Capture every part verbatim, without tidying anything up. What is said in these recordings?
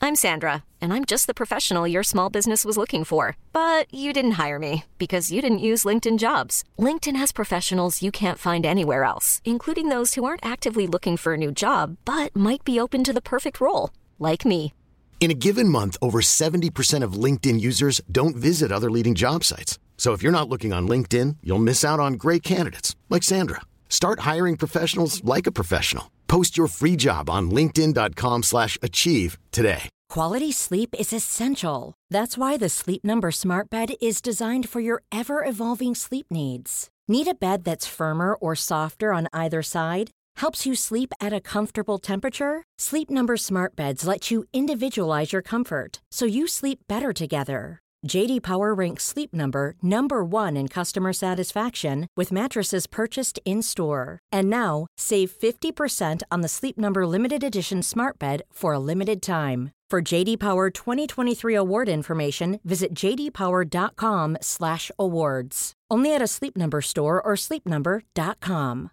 I'm Sandra, and I'm just the professional your small business was looking for. But you didn't hire me because you didn't use LinkedIn Jobs. LinkedIn has professionals you can't find anywhere else, including those who aren't actively looking for a new job, but might be open to the perfect role, like me. In a given month, over seventy percent of LinkedIn users don't visit other leading job sites. So if you're not looking on LinkedIn, you'll miss out on great candidates like Sandra. Start hiring professionals like a professional. Post your free job on linkedin dot com slash achieve today. Quality sleep is essential. That's why the Sleep Number Smart Bed is designed for your ever-evolving sleep needs. Need a bed that's firmer or softer on either side? Helps you sleep at a comfortable temperature? Sleep Number Smart Beds let you individualize your comfort, so you sleep better together. J D Power ranks Sleep Number number one in customer satisfaction with mattresses purchased in-store. And now, save fifty percent on the Sleep Number Limited Edition Smart Bed for a limited time. For J D Power twenty twenty-three award information, visit j d power dot com slash awards. Only at a Sleep Number store or sleep number dot com.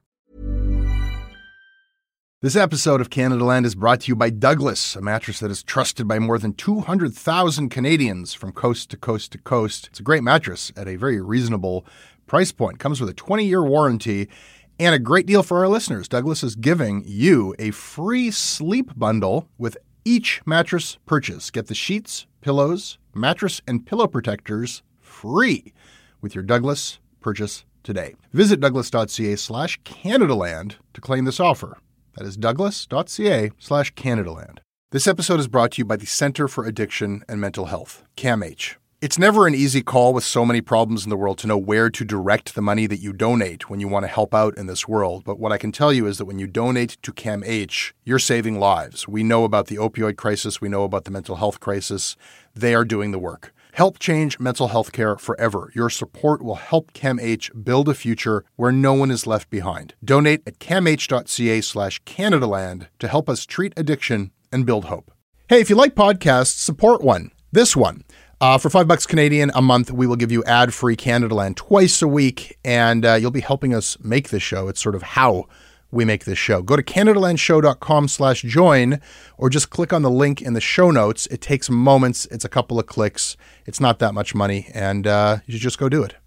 This episode of Canada Land is brought to you by Douglas, a mattress that is trusted by more than two hundred thousand Canadians from coast to coast to coast. It's a great mattress at a very reasonable price point. Comes with a twenty-year warranty and a great deal for our listeners. Douglas is giving you a free sleep bundle with each mattress purchase. Get the sheets, pillows, mattress, and pillow protectors free with your Douglas purchase today. Visit douglas.ca slash CanadaLand to claim this offer. That is douglas.ca slash CanadaLand. This episode is brought to you by the Center for Addiction and Mental Health, CAMH. It's never an easy call with so many problems in the world to know where to direct the money that you donate when you want to help out in this world. But what I can tell you is that when you donate to CAMH, you're saving lives. We know about the opioid crisis. We know about the mental health crisis. They are doing the work. Help change mental health care forever. Your support will help CAMH build a future where no one is left behind. Donate at camh.ca slash CanadaLand to help us treat addiction and build hope. Hey, if you like podcasts, support one. This one. Uh, for five bucks Canadian a month, we will give you ad-free Canada Land twice a week, and uh, you'll be helping us make this show. It's sort of how we make this show. Go to CanadaLandShow.com slash join, or just click on the link in the show notes. It takes moments. It's a couple of clicks. It's not that much money, and uh, you should just go do it.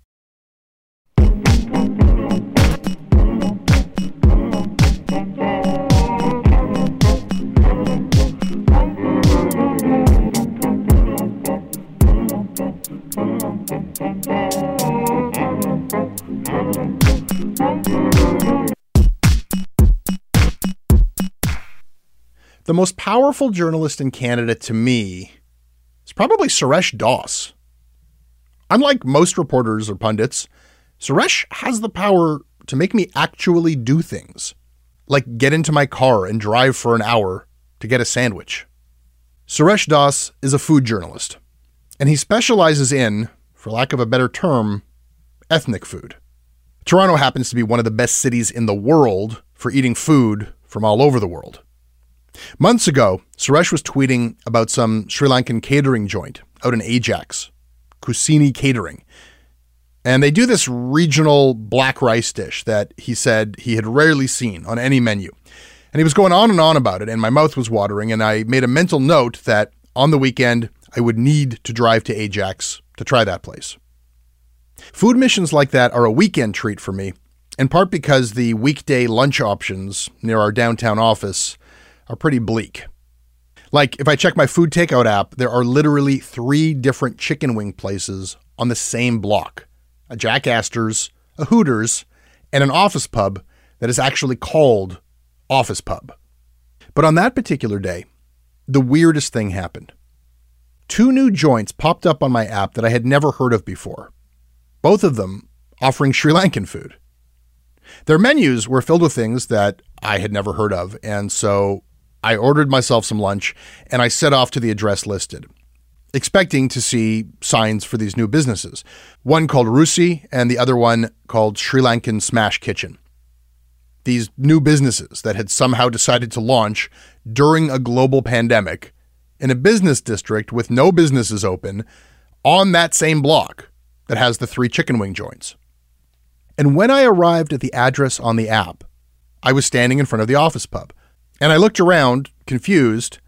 The most powerful journalist in Canada to me is probably Suresh Das. Unlike most reporters or pundits, Suresh has the power to make me actually do things, like get into my car and drive for an hour to get a sandwich. Suresh Das is a food journalist, and he specializes in, for lack of a better term, ethnic food. Toronto happens to be one of the best cities in the world for eating food from all over the world. Months ago, Suresh was tweeting about some Sri Lankan catering joint out in Ajax, Kusini Catering. And they do this regional black rice dish that he said he had rarely seen on any menu. And he was going on and on about it, and my mouth was watering, and I made a mental note that on the weekend, I would need to drive to Ajax to try that place. Food missions like that are a weekend treat for me, in part because the weekday lunch options near our downtown office are pretty bleak. Like, if I check my food takeout app, there are literally three different chicken wing places on the same block. A Jack Astor's, a Hooters, and an Office Pub that is actually called Office Pub. But on that particular day, the weirdest thing happened. Two new joints popped up on my app that I had never heard of before. Both of them offering Sri Lankan food. Their menus were filled with things that I had never heard of, and so I ordered myself some lunch, and I set off to the address listed, expecting to see signs for these new businesses. One called Rusi, and the other one called Sri Lankan Smash Kitchen. These new businesses that had somehow decided to launch during a global pandemic in a business district with no businesses open on that same block that has the three chicken wing joints. And when I arrived at the address on the app, I was standing in front of the Office Pub. And I looked around, confused,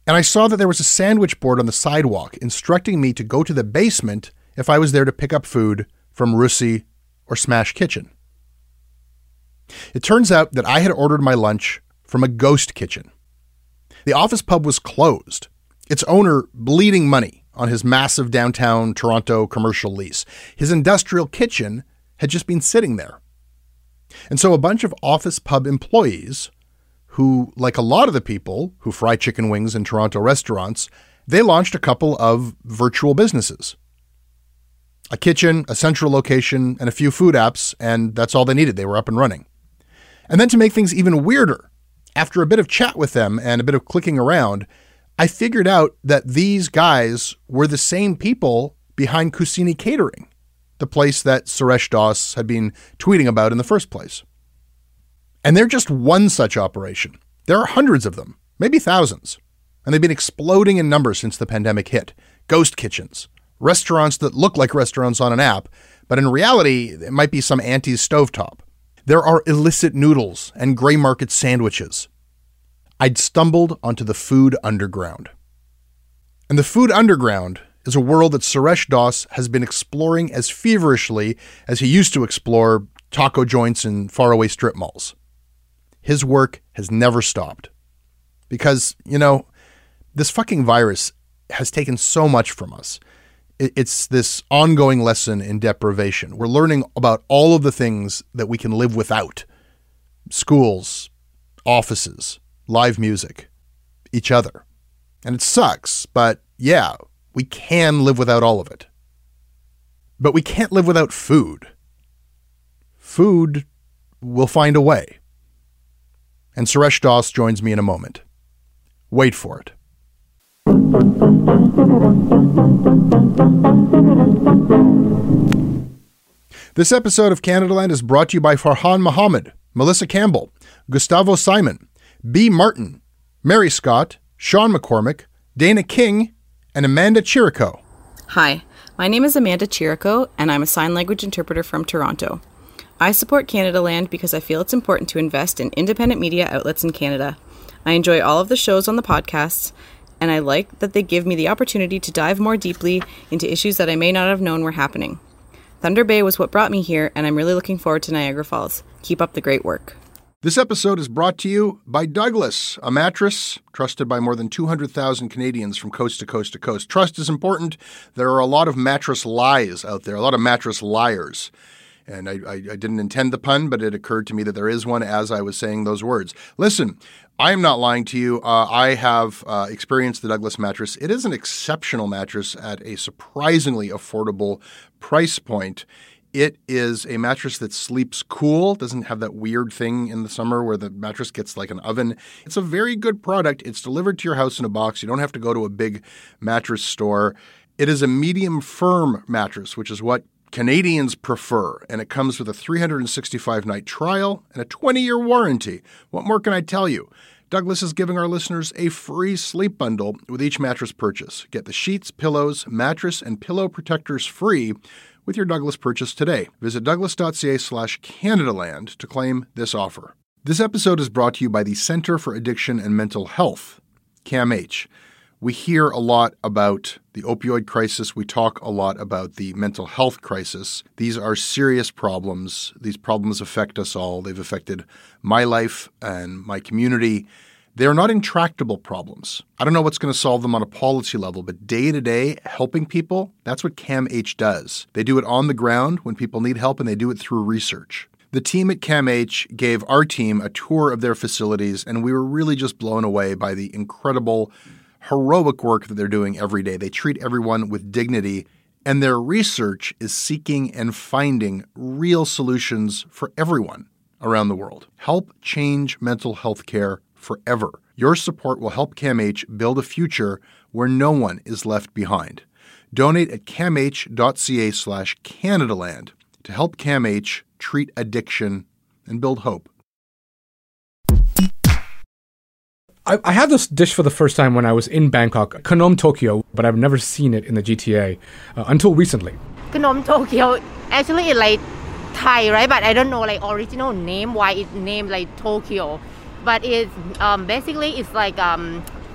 And I saw that there was a sandwich board on the sidewalk instructing me to go to the basement if I was there to pick up food from Russi or Smash Kitchen. It turns out that I had ordered my lunch from a ghost kitchen. The office pub was closed, its owner bleeding money on his massive downtown Toronto commercial lease. His industrial kitchen had just been sitting there. And so a bunch of office pub employees who, like a lot of the people who fry chicken wings in Toronto restaurants, they launched a couple of virtual businesses. A kitchen, a central location, and a few food apps, and that's all they needed. They were up and running. And then to make things even weirder, after a bit of chat with them and a bit of clicking around, I figured out that these guys were the same people behind Kusini Catering, the place that Suresh Das had been tweeting about in the first place. And they're just one such operation. There are hundreds of them, maybe thousands, and they've been exploding in numbers since the pandemic hit. Ghost kitchens, restaurants that look like restaurants on an app, but in reality, it might be some auntie's stovetop. There are illicit noodles and gray market sandwiches. I'd stumbled onto the food underground. And the food underground is a world that Suresh Das has been exploring as feverishly as he used to explore taco joints in faraway strip malls. His work has never stopped. Because, you know, this fucking virus has taken so much from us. It's this ongoing lesson in deprivation. We're learning about all of the things that we can live without. Schools, offices, live music, each other. And it sucks, but yeah, we can live without all of it. But we can't live without food. Food will find a way. And Suresh Das joins me in a moment. Wait for it. This episode of Canadaland is brought to you by Farhan Mohammed, Melissa Campbell, Gustavo Simon, B. Martin, Mary Scott, Sean McCormick, Dana King, and Amanda Chirico. Hi, my name is Amanda Chirico, and I'm a sign language interpreter from Toronto. I support Canadaland because I feel it's important to invest in independent media outlets in Canada. I enjoy all of the shows on the podcasts, and I like that they give me the opportunity to dive more deeply into issues that I may not have known were happening. Thunder Bay was what brought me here, and I'm really looking forward to Niagara Falls. Keep up the great work. This episode is brought to you by Douglas, a mattress trusted by more than two hundred thousand Canadians from coast to coast to coast. Trust is important. There are a lot of mattress lies out there, a lot of mattress liars. And I, I, I didn't intend the pun, but it occurred to me that there is one as I was saying those words. Listen, I am not lying to you. Uh, I have uh, experienced the Douglas mattress. It is an exceptional mattress at a surprisingly affordable price point. It is a mattress that sleeps cool, doesn't have that weird thing in the summer where the mattress gets like an oven. It's a very good product. It's delivered to your house in a box. You don't have to go to a big mattress store. It is a medium firm mattress, which is what Canadians prefer, and it comes with a three hundred sixty-five night trial and a twenty year warranty. What more can I tell you? Douglas is giving our listeners a free sleep bundle with each mattress purchase. Get the sheets, pillows, mattress, and pillow protectors free with your Douglas purchase today. Visit douglas.ca slash Canadaland to claim this offer. This episode is brought to you by the Centre for Addiction and Mental Health, C A M H. We hear a lot about the opioid crisis. We talk a lot about the mental health crisis. These are serious problems. These problems affect us all. They've affected my life and my community. They're not intractable problems. I don't know what's going to solve them on a policy level, but day to day, helping people, that's what C A M H does. They do it on the ground when people need help, and they do it through research. The team at C A M H gave our team a tour of their facilities, and we were really just blown away by the incredible heroic work that they're doing every day. They treat everyone with dignity, and their research is seeking and finding real solutions for everyone around the world. Help change mental health care forever. Your support will help C A M H build a future where no one is left behind. Donate at camh.ca slash Canadaland to help C A M H treat addiction and build hope. I, I had this dish for the first time when I was in Bangkok, Khanom Tokyo, but I've never seen it in the G T A uh, until recently. Khanom Tokyo, actually it's like Thai, right? But I don't know like original name, why it's named like Tokyo. But it's um, basically it's like um,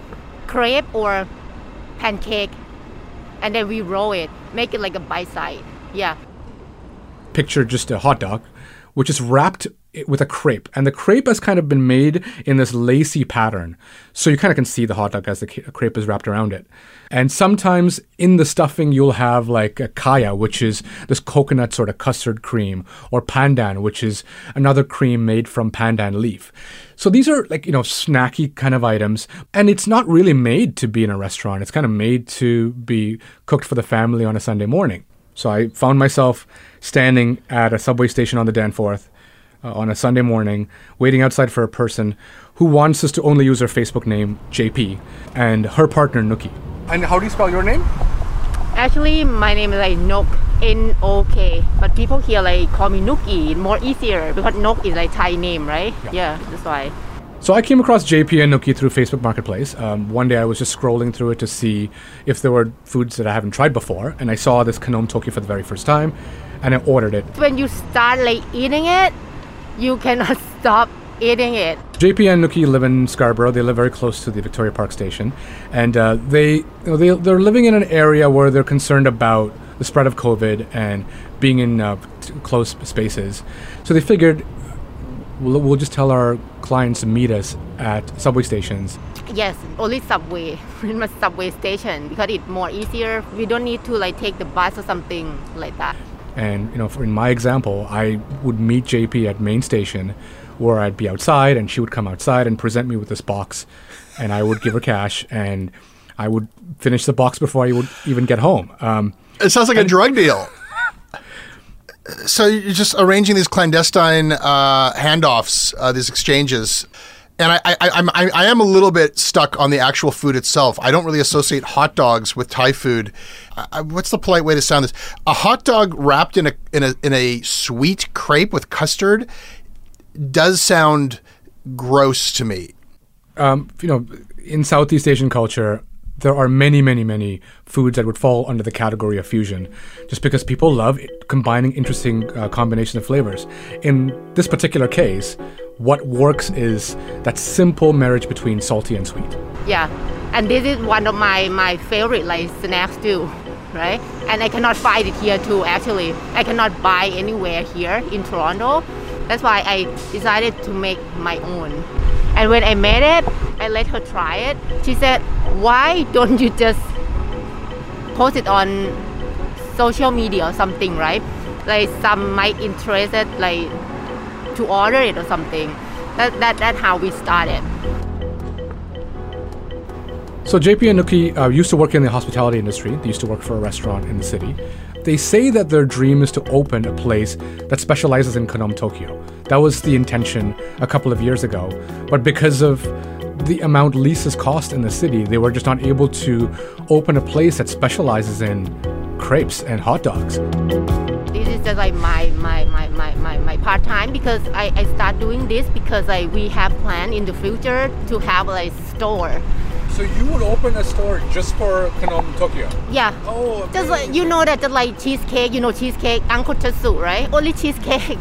crepe or pancake, and then we roll it, make it like a bite size. Yeah. Picture just a hot dog, which is wrapped with a crepe. And the crepe has kind of been made in this lacy pattern. So you kind of can see the hot dog as the crepe is wrapped around it. And sometimes in the stuffing, you'll have like a kaya, which is this coconut sort of custard cream, or pandan, which is another cream made from pandan leaf. So these are like, you know, snacky kind of items. And it's not really made to be in a restaurant. It's kind of made to be cooked for the family on a Sunday morning. So I found myself standing at a subway station on the Danforth uh, on a Sunday morning, waiting outside for a person who wants us to only use her Facebook name, J P, and her partner, Nookie. And how do you spell your name? Actually, my name is like Nok, N O K. But people here like call me Nookie, more easier because Nok is like Thai name, right? Yeah, yeah, that's why. So I came across J P and Nookie through Facebook Marketplace. Um, one day I was just scrolling through it to see if there were foods that I haven't tried before, and I saw this Khanom Tokyo for the very first time, and I ordered it. When you start like eating it, you cannot stop eating it. J P and Nookie live in Scarborough. They live very close to the Victoria Park station, and uh, they, you know, they they're living in an area where they're concerned about the spread of COVID and being in uh, t- close spaces. So they figured we'll, we'll just tell our clients to meet us at subway stations. Yes, only subway, in a subway station because it's more easier. We don't need to like take the bus or something like that. And you know, for in my example, I would meet J P at main station, where I'd be outside, and she would come outside and present me with this box, and I would give her cash, and I would finish the box before I would even get home. Um, it sounds like a drug deal. So you're just arranging these clandestine uh, handoffs, uh, these exchanges. And I, I, I'm, I, I am a little bit stuck on the actual food itself. I don't really associate hot dogs with Thai food. I, what's the polite way to sound this? A hot dog wrapped in a in a in a sweet crepe with custard does sound gross to me. Um, you know, in Southeast Asian culture, there are many, many, many foods that would fall under the category of fusion, just because people love combining interesting uh, combinations of flavors. In this particular case, what works is that simple marriage between salty and sweet. Yeah, and this is one of my, my favorite like snacks too, right? And I cannot find it here too, actually. I cannot buy anywhere here in Toronto. That's why I decided to make my own. And when I made it, I let her try it. She said, why don't you just post it on social media or something, right? Like some might interested like to order it or something. That, that That's how we started. So J P and Nookie uh, used to work in the hospitality industry. They used to work for a restaurant in the city. They say that their dream is to open a place that specializes in Khanom Tokyo. That was the intention a couple of years ago. But because of the amount leases cost in the city, they were just not able to open a place that specializes in crepes and hot dogs. This is just like my my, my, my, my, my part-time because I, I start doing this because like we have planned in the future to have like a store. So you would open a store just for Khanom Tokyo? Yeah. Oh, just like, you know that just like cheesecake, you know cheesecake, Uncle Tetsu, right? Only cheesecake.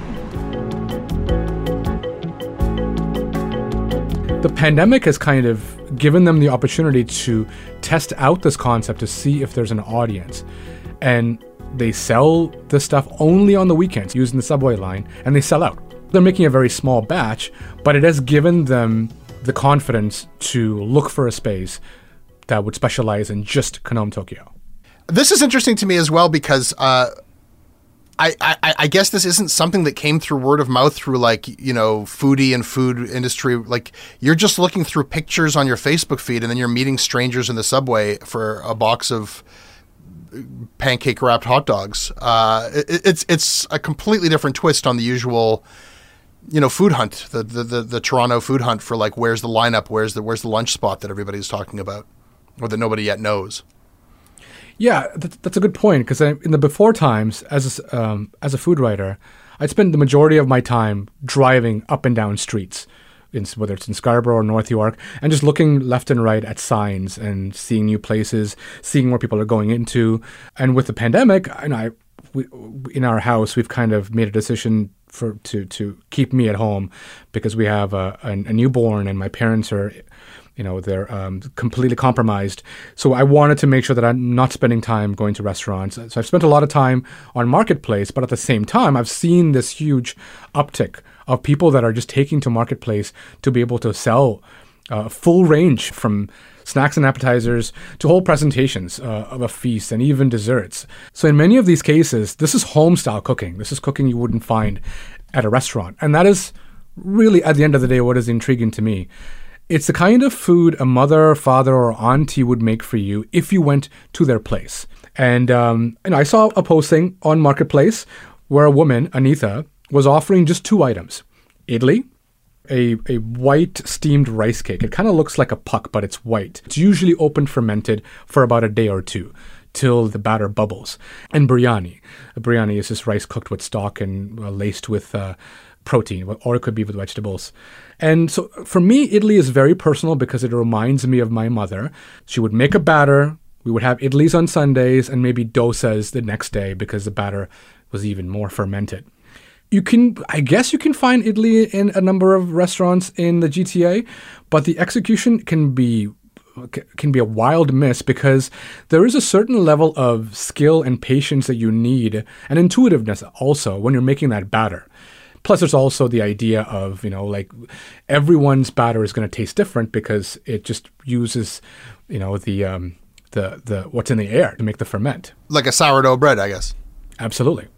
The pandemic has kind of given them the opportunity to test out this concept to see if there's an audience. And they sell this stuff only on the weekends using the subway line, and they sell out. They're making a very small batch, but it has given them the confidence to look for a space that would specialize in just Khanom Tokyo. This is interesting to me as well because uh, I, I, I guess this isn't something that came through word of mouth through like, you know, foodie and food industry. Like you're just looking through pictures on your Facebook feed and then you're meeting strangers in the subway for a box of pancake wrapped hot dogs. Uh, it, it's it's a completely different twist on the usual, you know, food hunt, the, the the the Toronto food hunt for like where's the lineup, where's the where's the lunch spot that everybody's talking about, or that nobody yet knows. Yeah, that's, that's a good point because in the before times, as a, um, as a food writer, I'd spend the majority of my time driving up and down streets, in, whether it's in Scarborough or North York, and just looking left and right at signs and seeing new places, seeing where people are going into. And with the pandemic, and I, we, in our house, we've kind of made a decision for to to keep me at home because we have a, a, a newborn and my parents are you know, they're um, completely compromised. So I wanted to make sure that I'm not spending time going to restaurants. So I've spent a lot of time on Marketplace, but at the same time, I've seen this huge uptick of people that are just taking to Marketplace to be able to sell a uh, full range from snacks and appetizers to whole presentations uh, of a feast and even desserts. So in many of these cases, this is home-style cooking. This is cooking you wouldn't find at a restaurant. And that is really, at the end of the day, what is intriguing to me. It's the kind of food a mother, father, or auntie would make for you if you went to their place. And um, you know, I saw a posting on Marketplace where a woman, Anitha, was offering just two items. Idli, a, a white steamed rice cake. It kind of looks like a puck, but it's white. It's usually open fermented for about a day or two till the batter bubbles. And biryani. Biryani is just rice cooked with stock and uh, laced with uh, protein, or it could be with vegetables. And so for me, idli is very personal because it reminds me of my mother. She would make a batter. We would have idlis on Sundays and maybe dosas the next day because the batter was even more fermented. You can, I guess you can find idli in a number of restaurants in the G T A, but the execution can be can be a wild miss because there is a certain level of skill and patience that you need, and intuitiveness also when you're making that batter. Plus, there's also the idea of, you know, like everyone's batter is going to taste different because it just uses, you know, the um, the the what's in the air to make the ferment. Like a sourdough bread, I guess. Absolutely.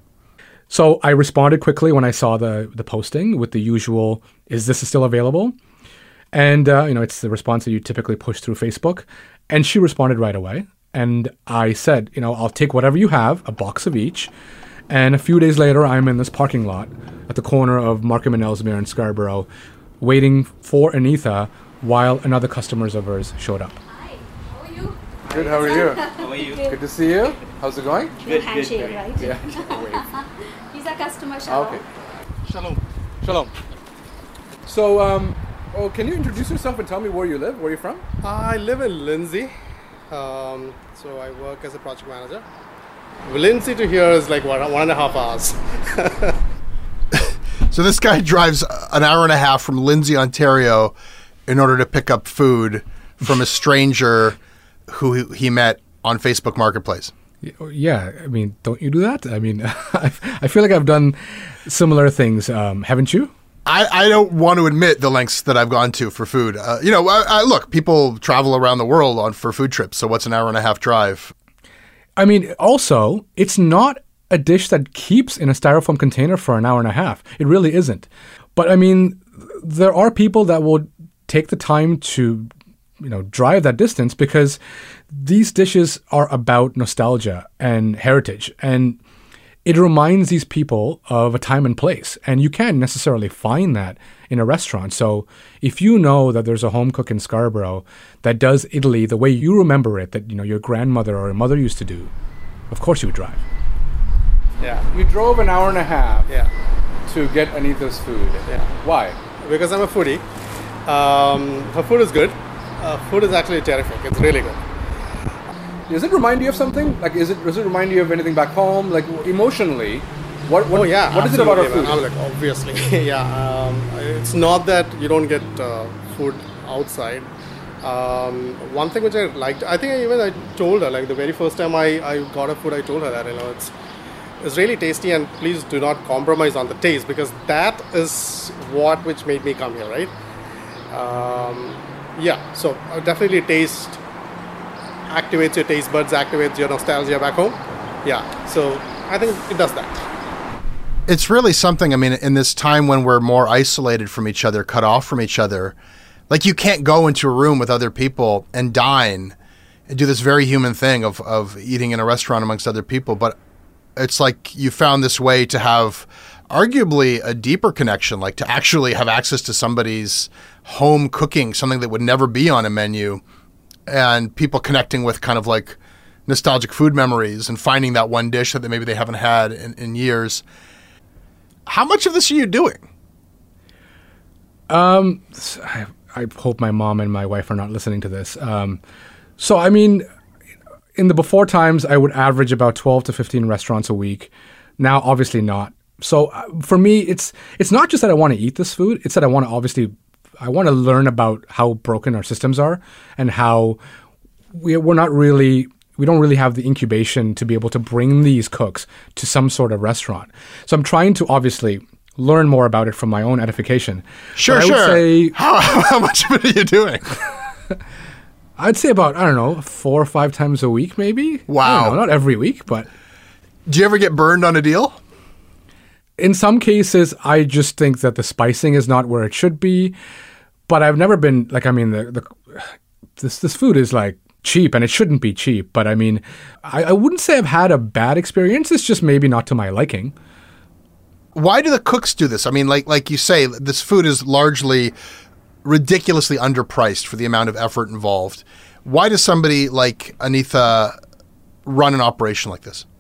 So I responded quickly when I saw the the posting with the usual, is this still available? And, uh, you know, it's the response that you typically push through Facebook. And she responded right away. And I said, you know, I'll take whatever you have, a box of each. And a few days later, I'm in this parking lot at the corner of Markham and Ellesmere in Scarborough, waiting for Anitha while another customers of hers showed up. Hi, how are you? Good, how are you? How are you? Good to see you. How's it going? Good, handshake, good. Right? Yeah. He's a customer, Shalom. Okay. Shalom. Shalom. So, um, oh, can you introduce yourself and tell me where you live? Where are you from? I live in Lindsay, um, so I work as a project manager. Lindsay to here is like one, one and a half hours. So this guy drives an hour and a half from Lindsay, Ontario, in order to pick up food from a stranger who he met on Facebook Marketplace. Yeah, I mean, don't you do that? I mean, I feel like I've done similar things, um, haven't you? I, I don't want to admit the lengths that I've gone to for food. Uh, you know, I, I, look, people travel around the world on for food trips, so what's an hour and a half drive? I mean, also, it's not a dish that keeps in a styrofoam container for an hour and a half. It really isn't. But I mean, there are people that will take the time to, you know, drive that distance because these dishes are about nostalgia and heritage. And it reminds these people of a time and place. And you can't necessarily find that in a restaurant. So if you know that there's a home cook in Scarborough that does idli the way you remember it, that, you know, your grandmother or your mother used to do, of course you would drive. Yeah. You drove an hour and a half Yeah. to get Anitha's food. Yeah. Why? Because I'm a foodie. Um, her food is good. Uh, food is actually terrific. It's really good. Does it remind you of something? Like, is it does it remind you of anything back home? Like, emotionally, what what, oh, yeah, what is it about our absolutely, food? man. I'm like, obviously. yeah. Um, it's not that you don't get uh, food outside. Um, one thing which I liked, I think I even I told her, like the very first time I, I got her food, I told her that, you know, it's it's really tasty and please do not compromise on the taste because that is what which made me come here, right? Um, yeah, so uh, definitely taste activates your taste buds, activates your nostalgia back home. Yeah, so I think it does that. It's really something, I mean, in this time when we're more isolated from each other, cut off from each other, like you can't go into a room with other people and dine and do this very human thing of, of eating in a restaurant amongst other people. But it's like you found this way to have arguably a deeper connection, like to actually have access to somebody's home cooking, something that would never be on a menu, and people connecting with kind of like nostalgic food memories and finding that one dish that maybe they haven't had in, in years. How much of this are you doing? Um, I, I hope my mom and my wife are not listening to this. Um, so, I mean, in the before times, I would average about twelve to fifteen restaurants a week. Now, obviously not. So uh, for me, it's it's not just that I want to eat this food. It's that I want to obviously I want to learn about how broken our systems are and how we, we're not really, we don't really have the incubation to be able to bring these cooks to some sort of restaurant. So I'm trying to obviously learn more about it from my own edification. Sure, but I sure. would say, how, how much of it are you doing? I'd say about, I don't know, four or five times a week, maybe. Wow. I don't know, not every week, but. Do you ever get burned on a deal? In some cases, I just think that the spicing is not where it should be. But I've never been, like, I mean, the, the this this food is, like, cheap, and it shouldn't be cheap. But, I mean, I, I wouldn't say I've had a bad experience. It's just maybe not to my liking. Why do the cooks do this? I mean, like like you say, this food is largely ridiculously underpriced for the amount of effort involved. Why does somebody like Anitha run an operation like this?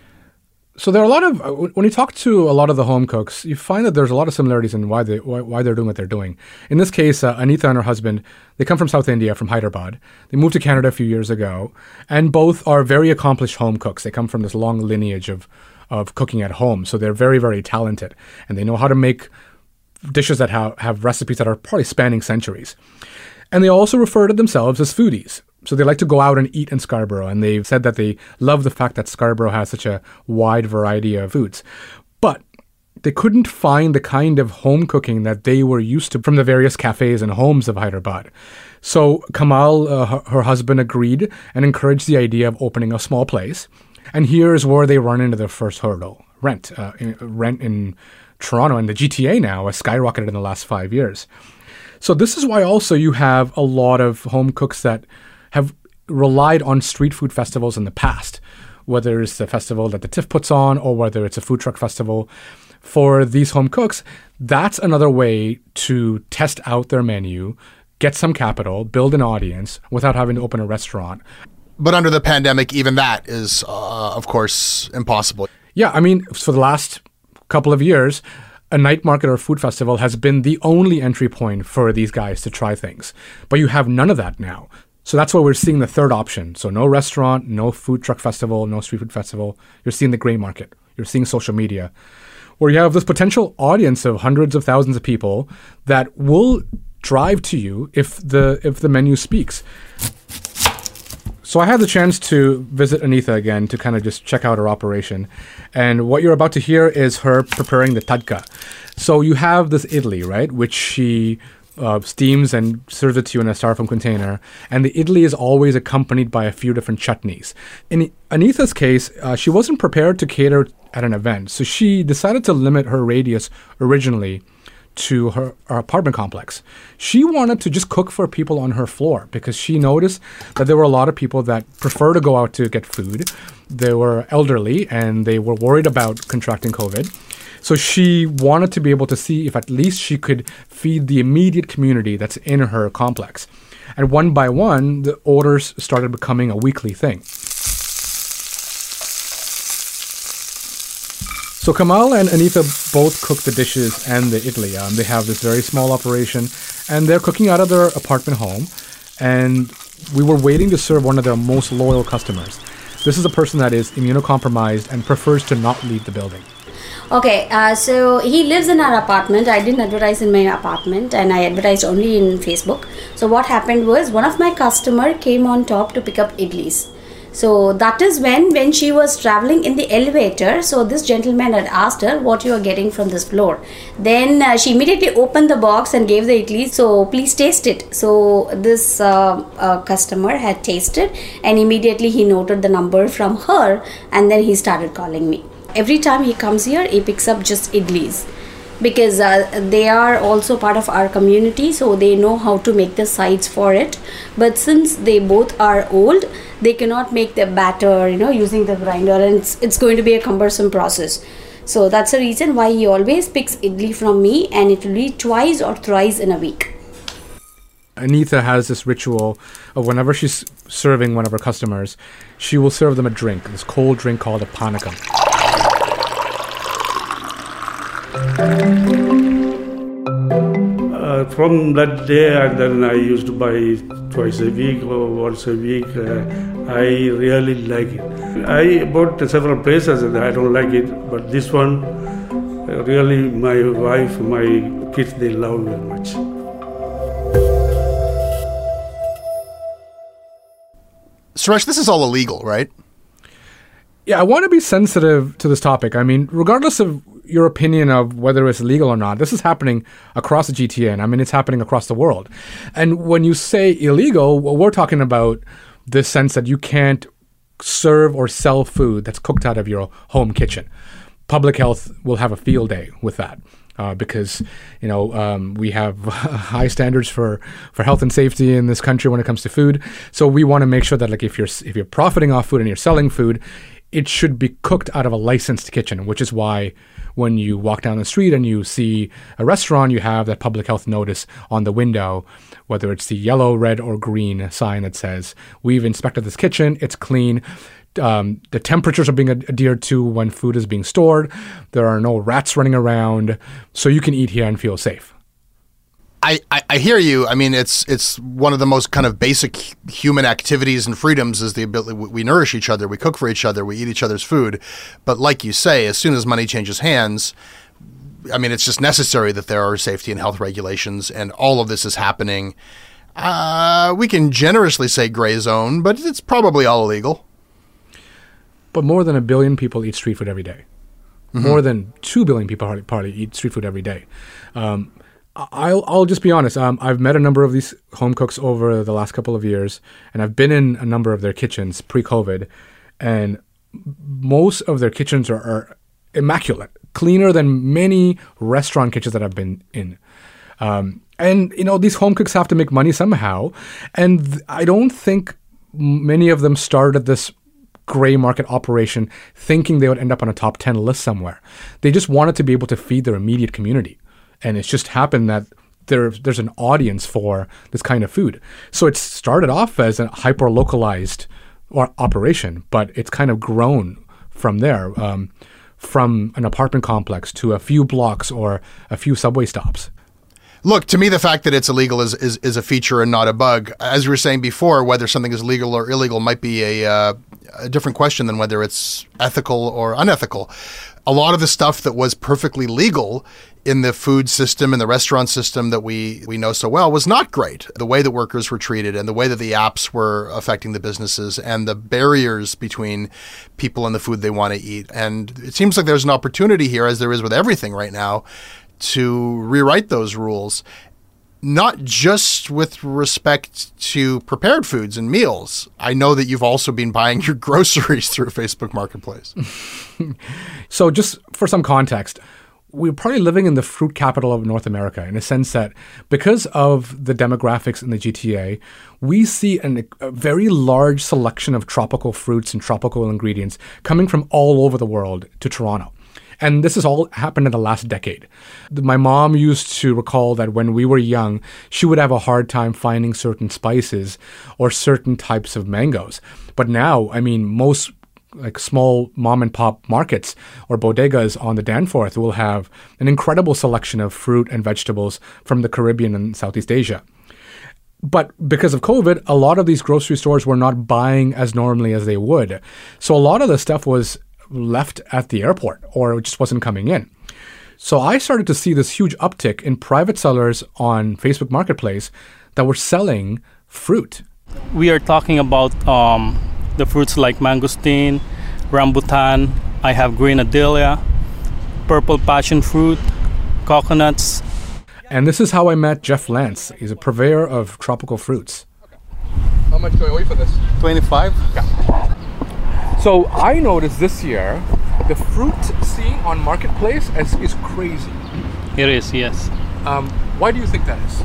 So there are a lot of, when you talk to a lot of the home cooks, you find that there's a lot of similarities in why, they, why, why they're doing what they're doing. In this case, uh, Anitha and her husband, they come from South India, from Hyderabad. They moved to Canada a few years ago, and both are very accomplished home cooks. They come from this long lineage of, of cooking at home. So they're very, very talented, and they know how to make dishes that have, have recipes that are probably spanning centuries. And they also refer to themselves as foodies. So they like to go out and eat in Scarborough, and they've said that they love the fact that Scarborough has such a wide variety of foods. But they couldn't find the kind of home cooking that they were used to from the various cafes and homes of Hyderabad. So Kamal, uh, her, her husband, agreed and encouraged the idea of opening a small place. And here's where they run into their first hurdle: rent. Uh, in, rent in Toronto and the G T A now has skyrocketed in the last five years. So this is why also you have a lot of home cooks that have relied on street food festivals in the past, whether it's the festival that the T I F puts on or whether it's a food truck festival. For these home cooks, that's another way to test out their menu, get some capital, build an audience without having to open a restaurant. But under the pandemic, even that is, uh, of course, impossible. Yeah, I mean, for the last couple of years, a night market or food festival has been the only entry point for these guys to try things. But you have none of that now. So that's why we're seeing the third option. So no restaurant, no food truck festival, no street food festival. You're seeing the gray market. You're seeing social media, where you have this potential audience of hundreds of thousands of people that will drive to you if the if the menu speaks. So I had the chance to visit Anitha again to kind of just check out her operation. And what you're about to hear is her preparing the tadka. So you have this idli, right, which she uh, steams and serves it to you in a styrofoam container. And the idli is always accompanied by a few different chutneys. In Anitha's case, uh, she wasn't prepared to cater at an event. So she decided to limit her radius originally to her, her apartment complex. She wanted to just cook for people on her floor because she noticed that there were a lot of people that prefer to go out to get food. They were elderly and they were worried about contracting COVID. So she wanted to be able to see if at least she could feed the immediate community that's in her complex. And one by one, the orders started becoming a weekly thing. So Kamal and Anitha both cook the dishes and the idli. Um, they have this very small operation, and they're cooking out of their apartment home. And we were waiting to serve one of their most loyal customers. This is a person that is immunocompromised and prefers to not leave the building. Okay, uh, so he lives in our apartment. I didn't advertise in my apartment, and I advertised only in Facebook. So what happened was, one of my customer came on top to pick up idlis. So that is when, when she was traveling in the elevator, so this gentleman had asked her what you are getting from this floor. Then uh, she immediately opened the box and gave the idli, so please taste it. So this uh, uh, customer had tasted, and immediately he noted the number from her, and then he started calling me. Every time he comes here, he picks up just idlis, because uh, they are also part of our community, so they know how to make the sides for it. But since they both are old, they cannot make the batter, you know, using the grinder, and it's, it's going to be a cumbersome process. So that's the reason why he always picks idli from me, and it will be twice or thrice in a week. Anitha has this ritual of whenever she's serving one of her customers, she will serve them a drink, this cold drink called a panakam. Uh, from that day, and then I used to buy twice a week or once a week. Uh, I really like it. I bought several places and I don't like it, but this one, uh, really, my wife, my kids, they love very much. Suresh, this is all illegal, right? Yeah, I want to be sensitive to this topic. I mean, regardless of your opinion of whether it's legal or not, this is happening across the G T A, and I mean, it's happening across the world. And when you say illegal, well, we're talking about the sense that you can't serve or sell food that's cooked out of your home kitchen. Public health will have a field day with that. Uh, because, you know, um, we have high standards for, for health and safety in this country when it comes to food. So we want to make sure that, like, if you're if you're profiting off food and you're selling food, it should be cooked out of a licensed kitchen, which is why when you walk down the street and you see a restaurant, you have that public health notice on the window, whether it's the yellow, red, or green sign that says, we've inspected this kitchen, it's clean. Um, the temperatures are being ad- adhered to when food is being stored. There are no rats running around, so you can eat here and feel safe. I, I, I hear you. I mean, it's it's one of the most kind of basic human activities and freedoms is the ability, we, we nourish each other, we cook for each other, we eat each other's food. But like you say, as soon as money changes hands, I mean, it's just necessary that there are safety and health regulations, and all of this is happening. Uh, we can generously say gray zone, but it's probably all illegal. But more than a billion people eat street food every day. Mm-hmm. More than two billion people probably, probably eat street food every day. Um, I'll I'll just be honest. Um, I've met a number of these home cooks over the last couple of years, and I've been in a number of their kitchens pre-COVID, and most of their kitchens are, are immaculate, cleaner than many restaurant kitchens that I've been in. Um, and, you know, these home cooks have to make money somehow, and th- I don't think many of them started this gray market operation thinking they would end up on a top ten list somewhere. They just wanted to be able to feed their immediate community. And it's just happened that there, there's an audience for this kind of food. So it started off as a hyper-localized or operation, but it's kind of grown from there, um, from an apartment complex to a few blocks or a few subway stops. Look, to me, the fact that it's illegal is, is, is a feature and not a bug. As we were saying before, whether something is legal or illegal might be a, uh, a different question than whether it's ethical or unethical. A lot of the stuff that was perfectly legal in the food system and the restaurant system that we, we know so well was not great. The way that workers were treated and the way that the apps were affecting the businesses and the barriers between people and the food they want to eat. And it seems like there's an opportunity here, as there is with everything right now, to rewrite those rules, not just with respect to prepared foods and meals. I know that you've also been buying your groceries through Facebook Marketplace. So just for some context, we're probably living in the fruit capital of North America in a sense that because of the demographics in the G T A, we see an, a very large selection of tropical fruits and tropical ingredients coming from all over the world to Toronto. And this has all happened in the last decade. My mom used to recall that when we were young, she would have a hard time finding certain spices or certain types of mangoes. But now, I mean, most like small mom and pop markets or bodegas on the Danforth will have an incredible selection of fruit and vegetables from the Caribbean and Southeast Asia. But because of COVID, a lot of these grocery stores were not buying as normally as they would. So a lot of the stuff was left at the airport or it just wasn't coming in. So I started to see this huge uptick in private sellers on Facebook Marketplace that were selling fruit. We are talking about um, the fruits like mangosteen, rambutan, I have grenadilla, purple passion fruit, coconuts. And this is how I met Jeff Lance. He's a purveyor of tropical fruits. How much do I wait for this? twenty-five. Yeah. So I noticed this year the fruit seen on Marketplace is, is crazy. It is, yes. Um, why do you think that is?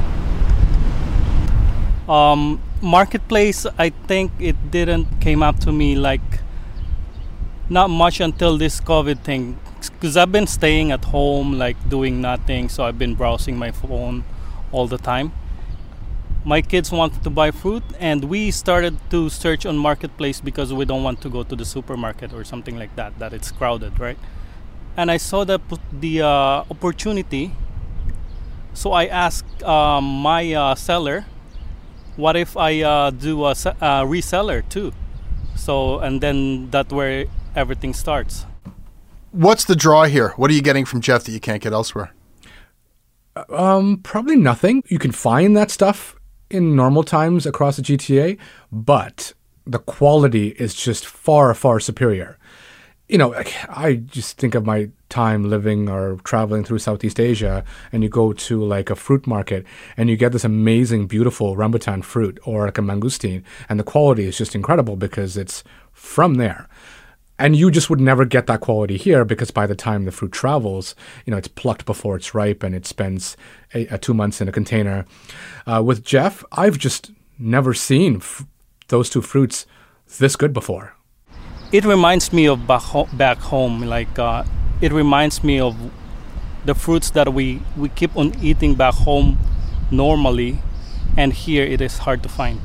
Um, Marketplace, I think it didn't came up to me like not much until this COVID thing, because I've been staying at home like doing nothing, so I've been browsing my phone all the time. My kids wanted to buy fruit and we started to search on Marketplace because we don't want to go to the supermarket or something like that, that it's crowded, right? And I saw the, the uh, opportunity, so I asked um, my uh, seller, what if I uh, do a uh, reseller too? So, and then that's where everything starts. What's the draw here? What are you getting from Jeff that you can't get elsewhere? Um, probably nothing. You can find that stuff in normal times across the G T A, but the quality is just far, far superior. You know, I just think of my time living or traveling through Southeast Asia, and you go to like a fruit market and you get this amazing, beautiful rambutan fruit or like a mangosteen, and the quality is just incredible because it's from there. And you just would never get that quality here because by the time the fruit travels, you know, it's plucked before it's ripe and it spends a, a two months in a container. Uh, with Jeff, I've just never seen f- those two fruits this good before. It reminds me of back, ho- back home. Like uh, it reminds me of the fruits that we, we keep on eating back home normally, and here it is hard to find.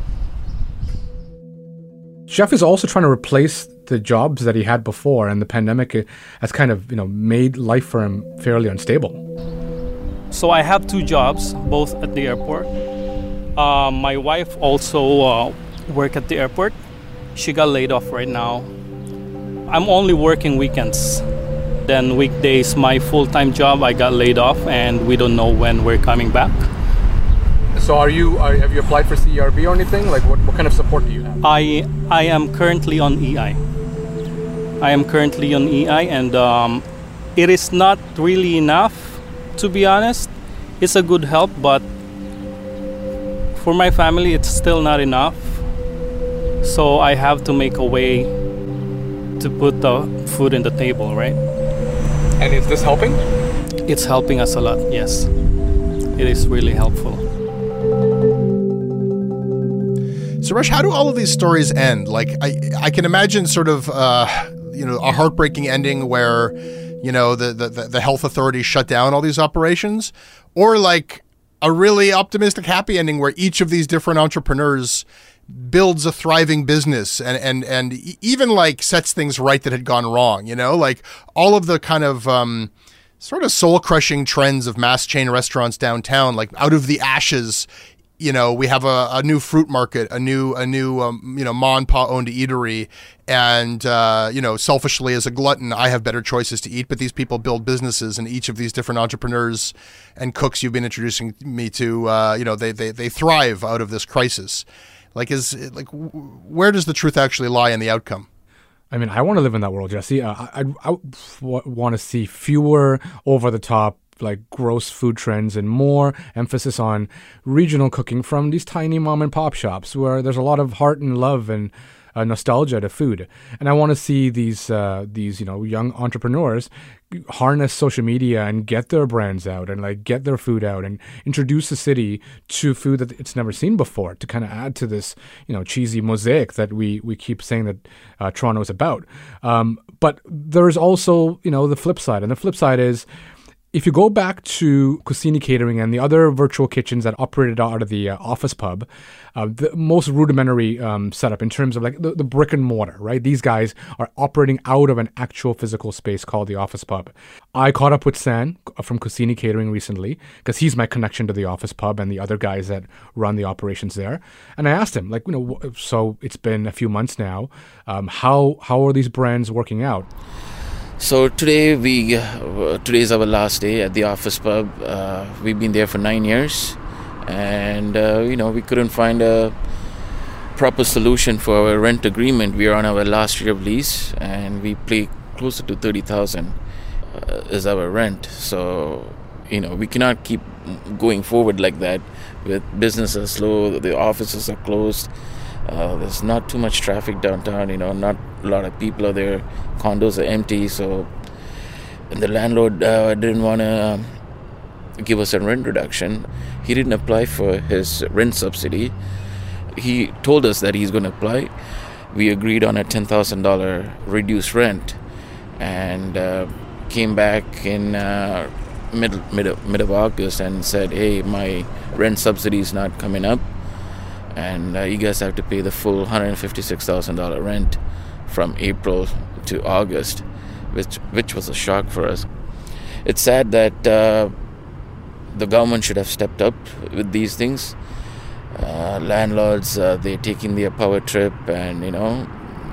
Jeff is also trying to replace the jobs that he had before, and the pandemic has kind of, you know, made life for him fairly unstable. So I have two jobs, both at the airport. Uh, my wife also uh, works at the airport. She got laid off right now. I'm only working weekends. Then weekdays, my full-time job, I got laid off, and we don't know when we're coming back. So are you, are, have you applied for C E R B or anything? Like what, what kind of support do you have? I I am currently on E I. I am currently on E I, and um, it is not really enough, to be honest. It's a good help, but for my family, it's still not enough. So I have to make a way to put the food in the table, right? And is this helping? It's helping us a lot, yes. It is really helpful. Suresh, how do all of these stories end? Like, I, I can imagine sort of, uh, you know, a heartbreaking ending where, you know, the, the, the health authorities shut down all these operations, or like a really optimistic, happy ending where each of these different entrepreneurs builds a thriving business and, and, and even like sets things right that had gone wrong, you know, like all of the kind of um, sort of soul crushing trends of mass chain restaurants downtown, like out of the ashes, you know, we have a, a new fruit market, a new, a new, um, you know, ma and pa owned eatery. And, uh, you know, selfishly as a glutton, I have better choices to eat, but these people build businesses, and each of these different entrepreneurs and cooks you've been introducing me to, uh, you know, they, they, they thrive out of this crisis. Like, is like, where does the truth actually lie in the outcome? I mean, I want to live in that world, Jesse. Uh, I, I, I w- want to see fewer over-the-top, like, gross food trends and more emphasis on regional cooking from these tiny mom-and-pop shops where there's a lot of heart and love and uh, nostalgia to food. And I want to see these, uh, these, you know, young entrepreneurs harness social media and get their brands out and like get their food out and introduce the city to food that it's never seen before, to kind of add to this, you know, cheesy mosaic that we we keep saying that uh, Toronto is about. Um, but there's also, you know, the flip side, and the flip side is, if you go back to Kusini Catering and the other virtual kitchens that operated out of the uh, office pub, uh, the most rudimentary um, setup in terms of like the, the brick and mortar, right? These guys are operating out of an actual physical space called the office pub. I caught up with San from Kusini Catering recently because he's my connection to the office pub and the other guys that run the operations there. And I asked him, like, you know, so it's been a few months now. Um, how how are these brands working out? So today we uh, today is our last day at the office pub. Uh, we've been there for nine years, and uh, you know we couldn't find a proper solution for our rent agreement. We are on our last year of lease, and we pay closer to thirty thousand uh, is our rent. So you know we cannot keep going forward like that. With business are slow, the offices are closed. Uh, there's not too much traffic downtown, you know, not a lot of people are there. Condos are empty, so and the landlord uh, didn't want to um, give us a rent reduction. He didn't apply for his rent subsidy. He told us that he's going to apply. We agreed on a ten thousand dollars reduced rent, and uh, came back in uh, mid, mid, mid of August and said, hey, my rent subsidy is not coming up. And uh, you guys have to pay the full one hundred fifty-six thousand dollars rent from April to August, which which was a shock for us. It's sad that uh, the government should have stepped up with these things. Uh, landlords, uh, they're taking their power trip and, you know,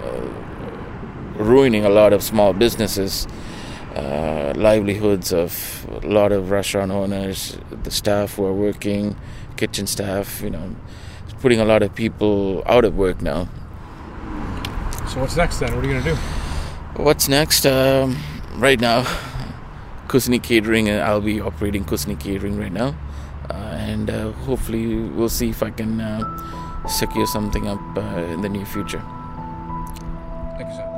uh, ruining a lot of small businesses, uh, livelihoods of a lot of restaurant owners, the staff who are working, kitchen staff, you know, putting a lot of people out of work now. So what's next then? What are you going to do? What's next? Um, right now, Kusni Catering, and I'll be operating Kusni Catering right now. Uh, and uh, hopefully we'll see if I can uh, secure something up uh, in the near future. Thank you, sir.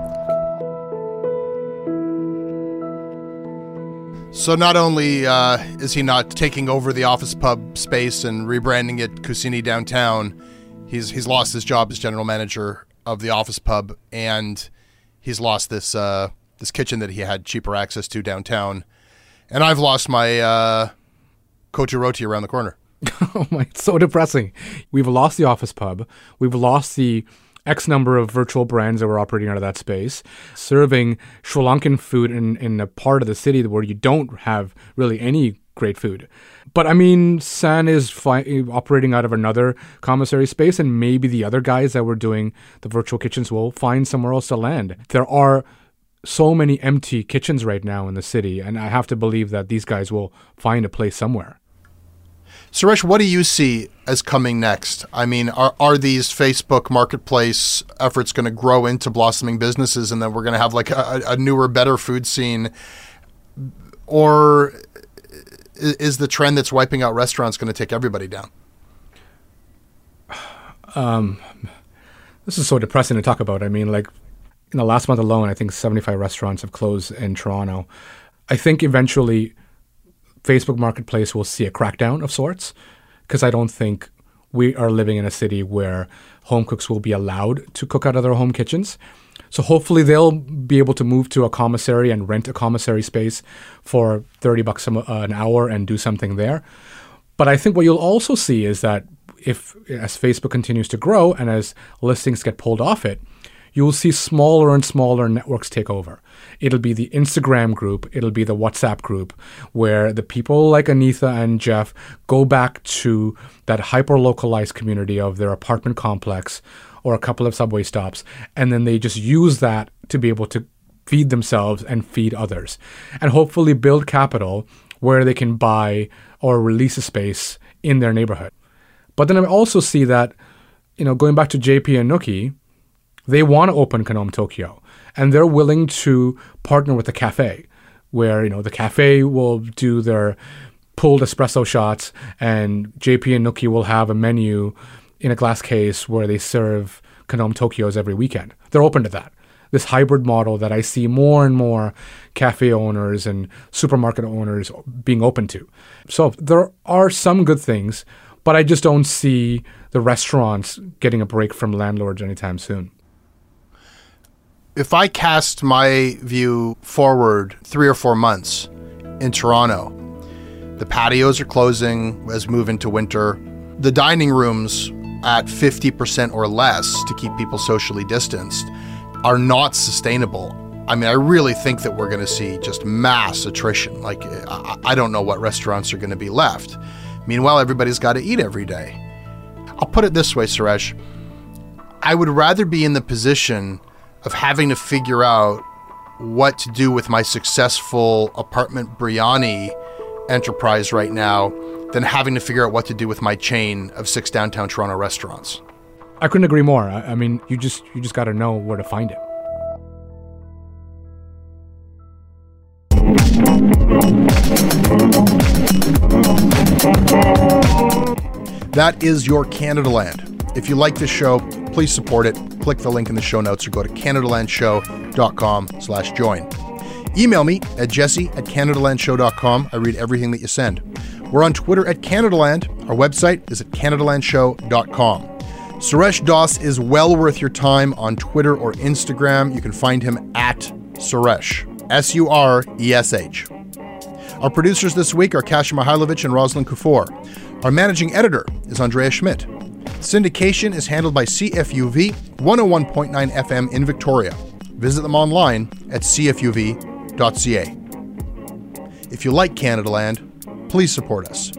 So not only uh, is he not taking over the office pub space and rebranding it Kusini Downtown, he's he's lost his job as general manager of the office pub, and he's lost this uh, this kitchen that he had cheaper access to downtown. And I've lost my uh, Kotu Roti around the corner. Oh my, it's so depressing. We've lost the office pub. We've lost the X number of virtual brands that were operating out of that space, serving Sri Lankan food in, in a part of the city where you don't have really any great food. But I mean, San is fi- operating out of another commissary space, and maybe the other guys that were doing the virtual kitchens will find somewhere else to land. There are so many empty kitchens right now in the city, and I have to believe that these guys will find a place somewhere. Suresh, what do you see as coming next? I mean, are are these Facebook marketplace efforts going to grow into blossoming businesses, and then we're going to have like a, a newer, better food scene? Or is the trend that's wiping out restaurants going to take everybody down? Um, this is so depressing to talk about. I mean, like in the last month alone, I think seventy-five restaurants have closed in Toronto. I think eventually Facebook Marketplace will see a crackdown of sorts, because I don't think we are living in a city where home cooks will be allowed to cook out of their home kitchens. So hopefully they'll be able to move to a commissary and rent a commissary space for thirty bucks an hour and do something there. But I think what you'll also see is that if, as Facebook continues to grow and as listings get pulled off it, you'll see smaller and smaller networks take over. It'll be the Instagram group, it'll be the WhatsApp group, where the people like Anitha and Jeff go back to that hyper-localized community of their apartment complex or a couple of subway stops, and then they just use that to be able to feed themselves and feed others, and hopefully build capital where they can buy or release a space in their neighborhood. But then I also see that, you know, going back to J P and Nookie, they want to open Kanom Tokyo, and they're willing to partner with a cafe where, you know, the cafe will do their pulled espresso shots and J P and Nookie will have a menu in a glass case where they serve Kanom Tokyos every weekend. They're open to that. This hybrid model that I see more and more cafe owners and supermarket owners being open to. So there are some good things, but I just don't see the restaurants getting a break from landlords anytime soon. If I cast my view forward three or four months in Toronto, the patios are closing as we move into winter. The dining rooms at fifty percent or less to keep people socially distanced are not sustainable. I mean, I really think that we're going to see just mass attrition. Like, I, I don't know what restaurants are going to be left. Meanwhile, everybody's got to eat every day. I'll put it this way, Suresh. I would rather be in the position of having to figure out what to do with my successful apartment biryani enterprise right now than having to figure out what to do with my chain of six downtown Toronto restaurants. I couldn't agree more. I, I mean, you just you just got to know where to find it. That is your Canadaland. If you like this show, please support it. Click the link in the show notes or go to canadalandshow.com slash join. Email me at jesse at canadalandshow dot com. I read everything that you send. We're on Twitter at Canadaland. Our website is at canadalandshow dot com. Suresh Das is well worth your time on Twitter or Instagram. You can find him at Suresh, S U R E S H. Our producers this week are Kasia Mihailovich and Rosalind Kufor. Our managing editor is Andrea Schmidt. Syndication is handled by C F U V one oh one point nine F M in Victoria. Visit them online at c f u v dot c a. If you like Canadaland, please support us.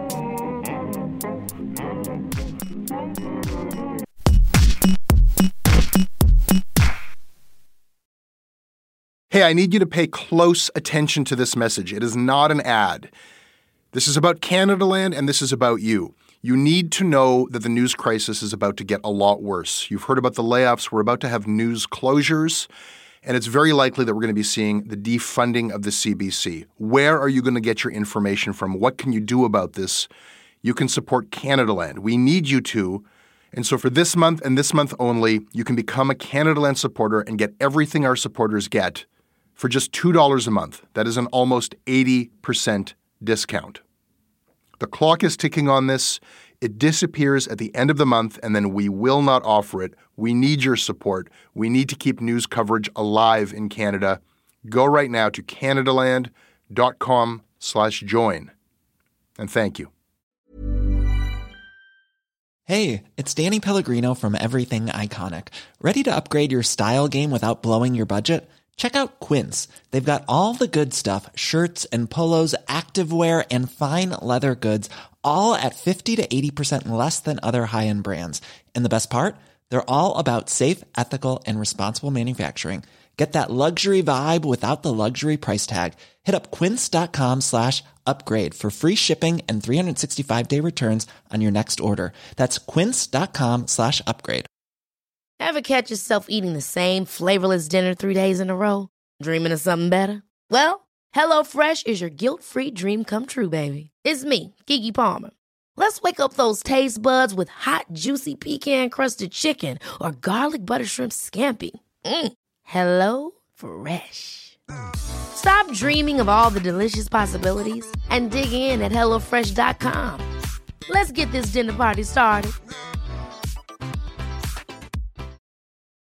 Hey, I need you to pay close attention to this message. It is not an ad. This is about Canadaland, and this is about you. You need to know that the news crisis is about to get a lot worse. You've heard about the layoffs. We're about to have news closures, and it's very likely that we're going to be seeing the defunding of the C B C. Where are you going to get your information from? What can you do about this? You can support Canadaland. We need you to. And so for this month and this month only, you can become a Canadaland supporter and get everything our supporters get for just two dollars a month. That is an almost eighty percent discount. The clock is ticking on this. It disappears at the end of the month, and then we will not offer it. We need your support. We need to keep news coverage alive in Canada. Go right now to canadaland.com slash join. And thank you. Hey, it's Danny Pellegrino from Everything Iconic. Ready to upgrade your style game without blowing your budget? Check out Quince. They've got all the good stuff, shirts and polos, activewear, and fine leather goods, all at fifty to eighty percent less than other high-end brands. And the best part? They're all about safe, ethical, and responsible manufacturing. Get that luxury vibe without the luxury price tag. Hit up quince.com slash upgrade for free shipping and three sixty-five day returns on your next order. That's quince.com slash upgrade. Ever catch yourself eating the same flavorless dinner three days in a row? Dreaming of something better? Well, HelloFresh is your guilt-free dream come true, baby. It's me, Keke Palmer. Let's wake up those taste buds with hot, juicy pecan-crusted chicken or garlic butter shrimp scampi. Mm. Hello Fresh. Stop dreaming of all the delicious possibilities and dig in at hello fresh dot com. Let's get this dinner party started.